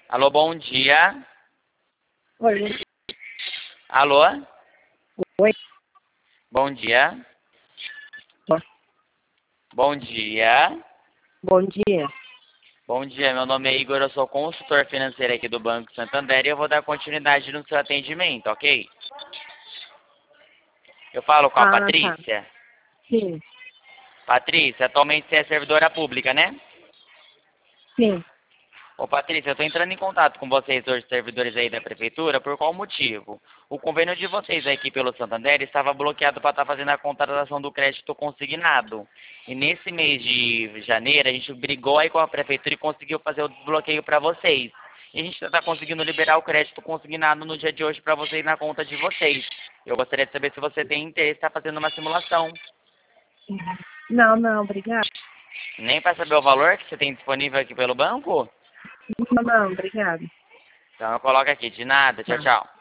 Alô, bom dia. Oi. Alô? Oi. Bom dia. Bom Bom dia. bom dia. Bom dia, meu nome é Igor, eu sou consultor financeiro aqui do Banco Santander e eu vou dar continuidade no seu atendimento, ok? Eu falo com a Tá. Patrícia. Sim, Patrícia, atualmente você é servidora pública, né? sim. Ô Patrícia, eu estou entrando em contato com vocês hoje, servidores aí da prefeitura, por qual motivo? O convênio de vocês aqui pelo Santander estava bloqueado para estar fazendo a contratação do crédito consignado. E nesse mês de janeiro, a gente brigou aí com a prefeitura e conseguiu fazer o desbloqueio para vocês. E a gente está conseguindo liberar o crédito consignado no dia de hoje para vocês na conta de vocês. Eu gostaria de saber se você tem interesse em estar fazendo uma simulação. Não, não, obrigada. Nem para saber o valor que você tem disponível aqui pelo banco? Não, não, obrigada. Então eu coloco aqui, de nada, tchau, Tá. tchau.